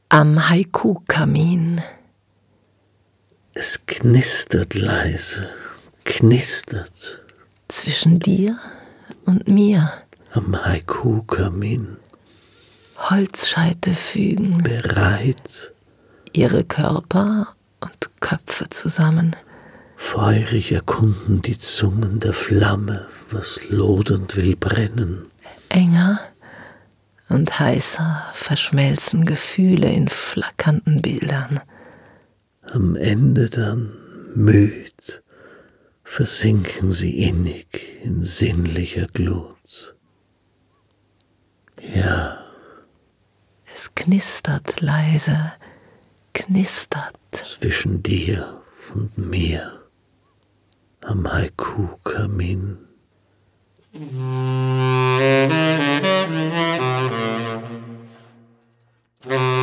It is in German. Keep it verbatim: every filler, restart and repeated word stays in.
Am Haiku-Kamin. Es knistert leise, knistert. Zwischen dir und mir. Am Haiku-Kamin. Holzscheite fügen. Bereit. Ihre Körper und Köpfe zusammen. Feurig erkunden die Zungen der Flamme, was lodernd will brennen. Enger und heißer verschmelzen Gefühle in flackernden Bildern. Am Ende dann, müd, versinken sie innig in sinnlicher Glut. Ja. Es knistert leise, knistert. Zwischen dir und mir, am Haiku-Kamin. Thank you.